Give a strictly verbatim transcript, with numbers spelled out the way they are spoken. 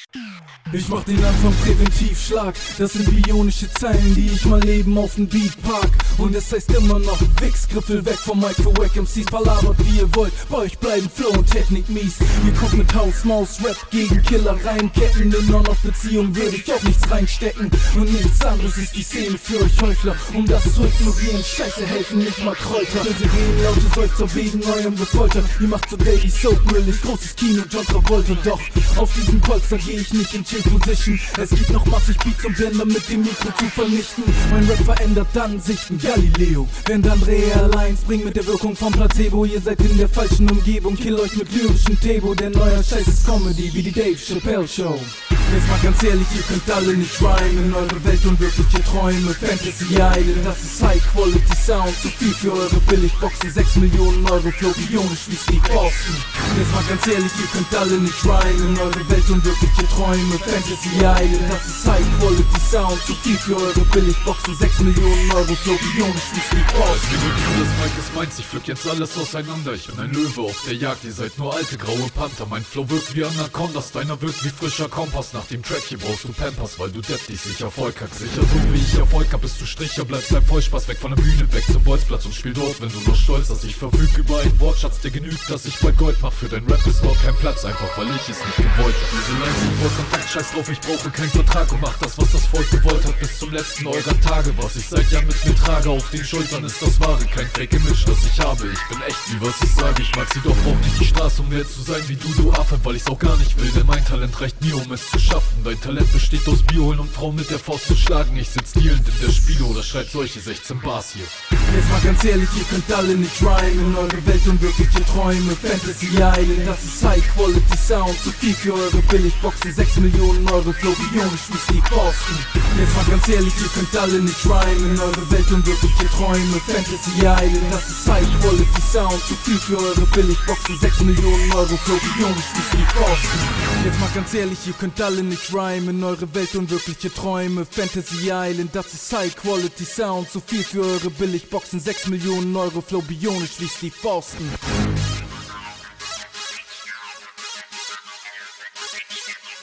Ich mach den Anfang Präventivschlag. Das sind bionische Zeilen, die ich mal leben auf den Beat pack. Und es heißt immer noch Wix, Griffel weg vom Mic für Wack M Cs. Palabert wie ihr wollt, bei euch bleiben Flow und Technik mies. Ihr kommt mit Haus, Maus, Rap gegen Killer, Ketten. In On-Off-Beziehung würde ich auch nichts reinstecken. Und nichts anderes ist die Szene für euch Heuchler. Um das zu ignorieren, Scheiße helfen nicht mal Kräuter. Sirenen, laute Seufzer wegen eurem Gefolter. Ihr macht so Daily Soap, müllig, großes Kino, John Travolta. Doch auf diesem Polster geh ich nicht in Chill-Position. Es gibt noch massig Beats und Blender mit dem Mikro zu vernichten. Mein Rap verändert Ansichten, Galileo. Während andere Airlines bringen mit der Wirkung vom Placebo. Ihr seid in der falschen Umgebung, kill euch mit lyrischem Tebo. Denn euer Scheiß ist Comedy wie die Dave Chappelle Show. Jetzt mal ganz ehrlich, ihr könnt alle nicht rhymen. Eure Welt unwirkliche Träume, Fantasy Island. Das ist High Quality Sound, zu viel für eure Billigboxen. Sechs Millionen Euro, Flow bionisch wie Steve Austin. Jetzt mal ganz ehrlich, ihr könnt alle nicht rhymen. Eure Welt unwirkliche Träume, Fantasy Island. Das ist High Quality Sound, zu viel für eure Billigboxen. Sechs Millionen Euro, Flow bionisch wie Steve Austin. Ich gebe zu, das Mic ist meins, ich pflück jetzt alles auseinander. Ich bin ein Löwe auf der Jagd, ihr seid nur alte graue Panther. Mein Flow wirkt wie Anacondas, deiner wirkt wie frischer Kompass. Nach dem Track hier brauchst du Pampers, weil du depp dich sicher Erfolg hack. Sicher so wie ich Erfolg hab, bist du Stricher, bleibst beim Vollspaß. Weg von der Bühne, weg zum Bolzplatz und spiel dort, wenn du nur stolz, dass ich verfüg über einen Wortschatz, der genügt, dass ich bald Gold mach. Für dein Rap ist dort kein Platz, einfach weil ich es nicht gewollt hab. Diese Lines sind voll Kontakt, scheiß drauf, ich brauche keinen Vertrag und mach das, was das Volk gewollt hat, bis zum letzten eurer Tage. Was ich seit Jahren mit mir trage, auf den Schultern ist das Wahre, kein Fake-Image, das ich habe. Ich bin echt, wie was ich sage, ich mag sie doch, brauch nicht die Straße, um wert zu sein wie du, du Affe, weil ich's auch gar nicht will, denn mein Talent reicht mir, um es zu schaffen. Dein Talent besteht aus Bier holen und Frauen mit der Faust zu schlagen. Ich sitz dealend in der Spiele oder schreibt solche sechzehn Bars hier. Jetzt mal ganz ehrlich, ihr könnt alle nicht rhymen. Eure Welt unwirkliche Träume, Fantasy Island. Das ist High Quality Sound, zu viel für eure Billigboxen. Sechs Millionen Euro, Flow bionisch wie Steve Austin. Jetzt mal ganz ehrlich, ihr könnt alle nicht rhymen. Eure Welt unwirkliche Träume, Fantasy Island. Das ist High Quality Sound, zu viel für eure Billigboxen. Sechs Millionen Euro, Flow bionisch wie Steve Austin. Jetzt mal ganz ehrlich, ihr könnt alle nicht rhymen. Eure Welt unwirkliche Träume, Fantasy Island. Das ist High Quality Sound, zu viel für eure Billigboxen. Sechs Millionen Euro, Flow bionisch wie Steve Austin.